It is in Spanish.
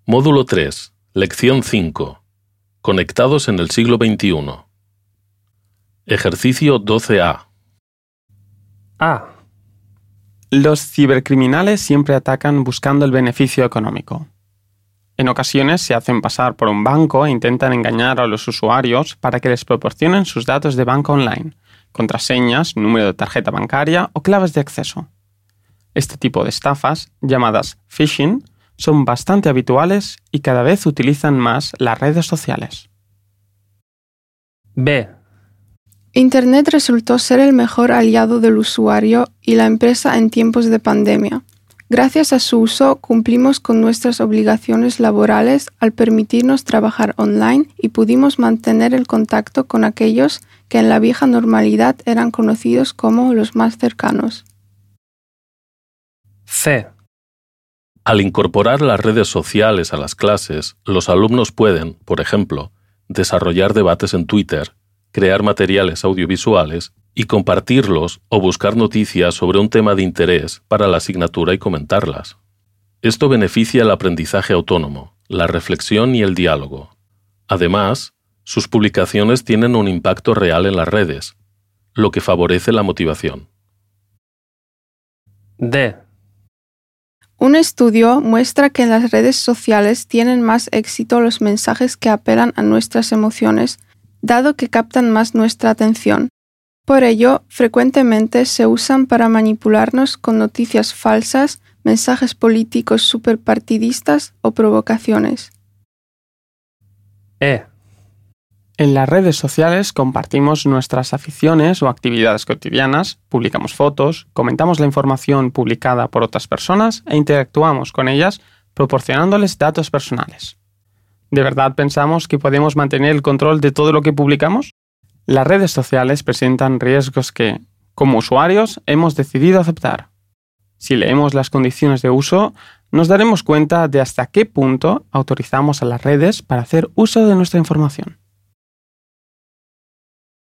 Módulo 3, Lección 5. Conectados en el siglo XXI. Ejercicio 12A. A. Los cibercriminales siempre atacan buscando el beneficio económico. En ocasiones se hacen pasar por un banco e intentan engañar a los usuarios para que les proporcionen sus datos de banco online, contraseñas, número de tarjeta bancaria o claves de acceso. Este tipo de estafas, llamadas phishing, son bastante habituales y cada vez utilizan más las redes sociales. B. Internet resultó ser el mejor aliado del usuario y la empresa en tiempos de pandemia. Gracias a su uso cumplimos con nuestras obligaciones laborales al permitirnos trabajar online y pudimos mantener el contacto con aquellos que en la vieja normalidad eran conocidos como los más cercanos. C. Al incorporar las redes sociales a las clases, los alumnos pueden, por ejemplo, desarrollar debates en Twitter, crear materiales audiovisuales y compartirlos o buscar noticias sobre un tema de interés para la asignatura y comentarlas. Esto beneficia el aprendizaje autónomo, la reflexión y el diálogo. Además, sus publicaciones tienen un impacto real en las redes, lo que favorece la motivación. D. Un estudio muestra que en las redes sociales tienen más éxito los mensajes que apelan a nuestras emociones, dado que captan más nuestra atención. Por ello, frecuentemente se usan para manipularnos con noticias falsas, mensajes políticos superpartidistas o provocaciones. E. En las redes sociales compartimos nuestras aficiones o actividades cotidianas, publicamos fotos, comentamos la información publicada por otras personas e interactuamos con ellas proporcionándoles datos personales. ¿De verdad pensamos que podemos mantener el control de todo lo que publicamos? Las redes sociales presentan riesgos que, como usuarios, hemos decidido aceptar. Si leemos las condiciones de uso, nos daremos cuenta de hasta qué punto autorizamos a las redes para hacer uso de nuestra información.